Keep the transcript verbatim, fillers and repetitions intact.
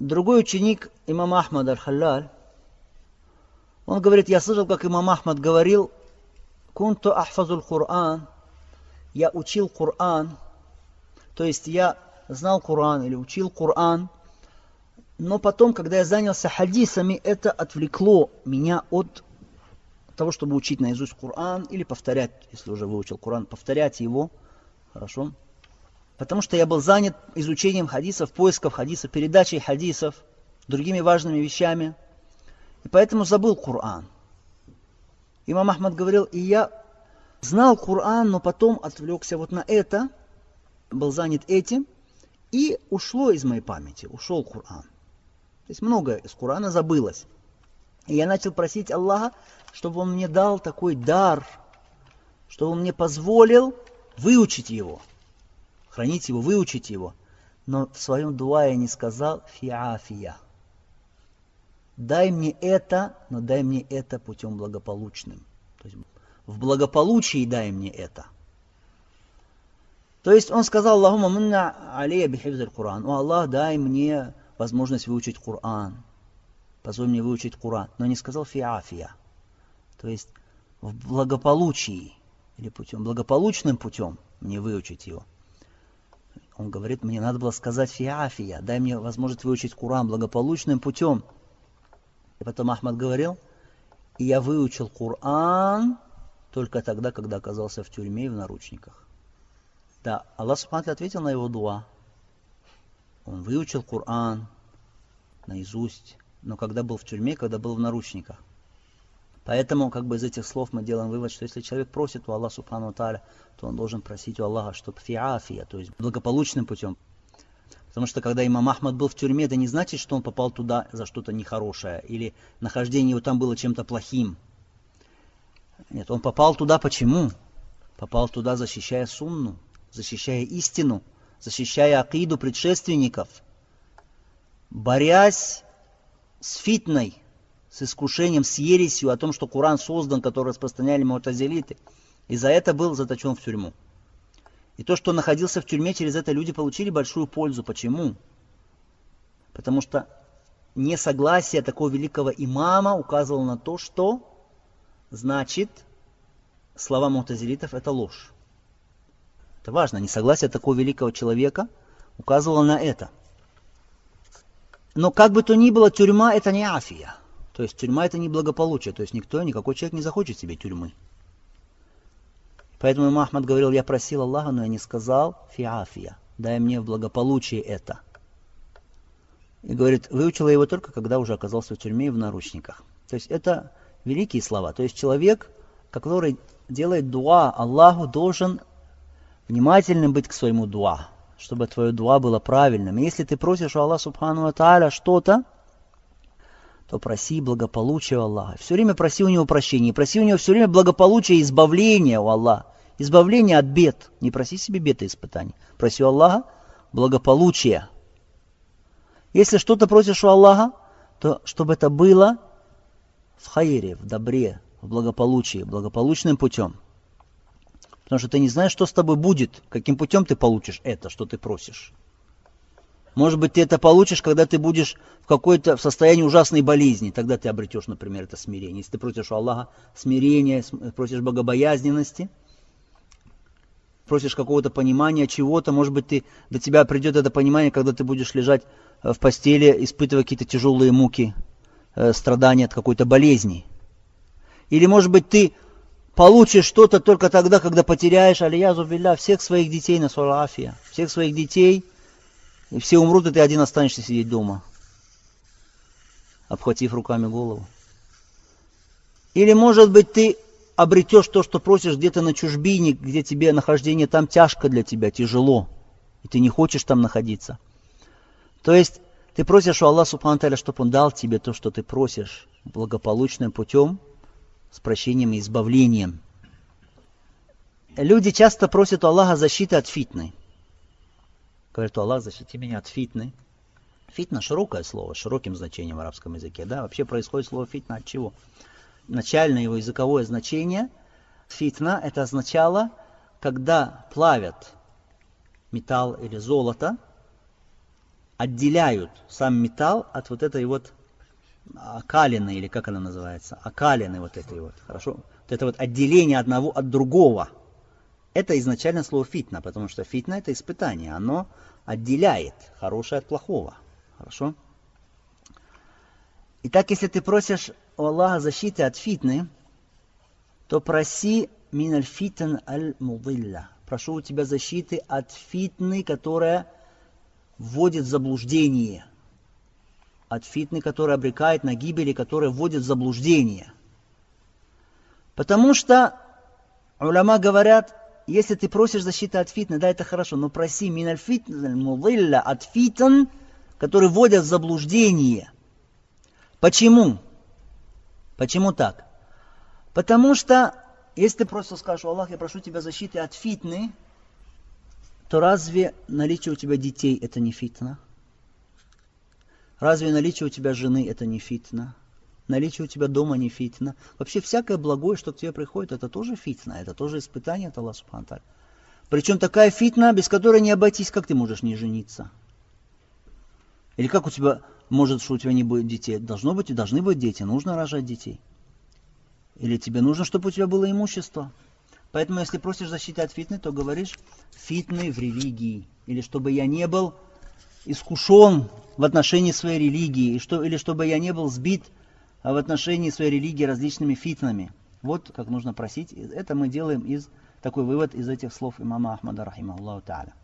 другой ученик имама Ахмада аль-Халлаль, он говорит, я слышал, как имам Ахмад говорил, «Кунту ахфазул Кур'ан», я учил Кур'ан, то есть я знал Кур'ан или учил Кур'ан, но потом, когда я занялся хадисами, это отвлекло меня от того, чтобы учить наизусть Кур'ан или повторять, если уже выучил Кур'ан, повторять его, хорошо? Потому что я был занят изучением хадисов, поиском хадисов, передачей хадисов, другими важными вещами, и поэтому забыл Кур'ан. Имам Ахмад говорил, и я знал Кур'ан, но потом отвлекся вот на это, был занят этим, и ушло из моей памяти, ушел Кур'ан. То есть многое из Кур'ана забылось. И я начал просить Аллаха, чтобы Он мне дал такой дар, чтобы Он мне позволил выучить его, хранить его, выучить его. Но в своем дуа я не сказал фиафия. Дай мне это, но дай мне это путем благополучным. То есть в благополучии дай мне это. То есть он сказал, Аллахума мунна алейя бихифзиль Кур'ан. О Аллах, дай мне возможность выучить Кур'ан. Позволь мне выучить Кур'ан. Но не сказал фиафия. То есть в благополучии или путем, благополучным путем мне выучить его. Он говорит, мне надо было сказать фиафия. Дай мне возможность выучить Кур'ан благополучным путем. И потом Ахмад говорил, и я выучил Кур'ан только тогда, когда оказался в тюрьме и в наручниках. Да, Аллах Субхану ответил на его дуа. Он выучил Кур'ан наизусть, но когда был в тюрьме, когда был в наручниках. Поэтому, как бы из этих слов мы делаем вывод, что если человек просит у Аллаха Субхану Тааля, то он должен просить у Аллаха, чтобы фиафия, то есть благополучным путем. Потому что когда имам Ахмад был в тюрьме, это не значит, что он попал туда за что-то нехорошее, или нахождение его там было чем-то плохим. Нет, он попал туда почему? Попал туда, защищая сунну, защищая истину, защищая акиду предшественников, борясь с фитной, с искушением, с ересью о том, что Кур'ан создан, который распространяли му'тазилиты. И за это был заточен в тюрьму. И то, что он находился в тюрьме, через это люди получили большую пользу. Почему? Потому что несогласие такого великого имама указывало на то, что значит слова му'тазилитов это ложь. Это важно. Несогласие такого великого человека указывало на это. Но как бы то ни было, тюрьма это не афия. То есть тюрьма это не благополучие. То есть никто, никакой человек не захочет себе тюрьмы. Поэтому имам Ахмад говорил, я просил Аллаха, но я не сказал фиафия. Дай мне в благополучии это. И говорит, выучила его только, когда уже оказался в тюрьме и в наручниках. То есть это великие слова. То есть человек, который делает дуа Аллаху, должен внимательным быть к своему дуа, чтобы твое дуа было правильным. И если ты просишь у Аллаха Субхану ва Тааля что-то, то проси благополучия у Аллаха. Все время проси у Него прощения. Проси у Него все время благополучия и избавления у Аллаха. Избавление от бед. Не проси себе бед и испытаний. Проси у Аллаха благополучия. Если что-то просишь у Аллаха, то чтобы это было в хайре, в добре, в благополучии, благополучным путем. Потому что ты не знаешь, что с тобой будет, каким путем ты получишь это, что ты просишь. Может быть, ты это получишь, когда ты будешь в какой-то в состоянии ужасной болезни. Тогда ты обретешь, например, это смирение. Если ты просишь у Аллаха смирения, просишь богобоязненности, просишь какого-то понимания чего-то, может быть, ты, до тебя придет это понимание, когда ты будешь лежать в постели, испытывая какие-то тяжелые муки, э, страдания от какой-то болезни. Или, может быть, ты получишь что-то только тогда, когда потеряешь, алиязу билля, всех своих детей на сурафия, всех своих детей, и все умрут, и ты один останешься сидеть дома, обхватив руками голову. Или, может быть, ты обретешь то, что просишь где-то на чужбине, где тебе нахождение там тяжко для тебя, тяжело, и ты не хочешь там находиться. То есть, ты просишь у Аллаха Субхану Тааля, чтобы Он дал тебе то, что ты просишь, благополучным путем, с прощением и избавлением. Люди часто просят у Аллаха защиты от фитны. Говорят, Аллах, защити меня от фитны. Фитна широкое слово, с широким значением в арабском языке. Да? Вообще происходит слово фитна от чего? Начальное его языковое значение фитна это означало, когда плавят металл или золото, отделяют сам металл от вот этой вот окалины, или как она называется, окалины вот этой вот, хорошо? Вот это вот отделение одного от другого. Это изначально слово фитна, потому что фитна это испытание, оно отделяет хорошее от плохого, хорошо? Итак, если ты просишь у Аллаха защиты от фитны, то проси мин аль фитн аль мудилля. Прошу у тебя защиты от фитны, которая вводит в заблуждение. От фитны, которая обрекает на гибель и которая вводит в заблуждение. Потому что уляма говорят, если ты просишь защиты от фитны, да, это хорошо, но проси мин аль фитн аль мудилля, от фитн, которые вводят в заблуждение. Почему? Почему так? Потому что, если ты просто скажешь: Аллах, я прошу тебя защиты от фитны, то разве наличие у тебя детей это не фитна? Разве наличие у тебя жены это не фитна? Наличие у тебя дома не фитна? Вообще всякое благое, что к тебе приходит, это тоже фитна, это тоже испытание от Аллаха субхану ва тааля. Причем такая фитна, без которой не обойтись, как ты можешь не жениться? Или как у тебя, может, что у тебя не будет детей? Должно быть и должны быть дети, нужно рожать детей. Или тебе нужно, чтобы у тебя было имущество. Поэтому, если просишь защиты от фитны, то говоришь фитны в религии. Или чтобы я не был искушен в отношении своей религии. И что, или чтобы я не был сбит в отношении своей религии различными фитнами. Вот как нужно просить. Это мы делаем из, такой вывод из этих слов имама Ахмада рахимахуллаху тааля.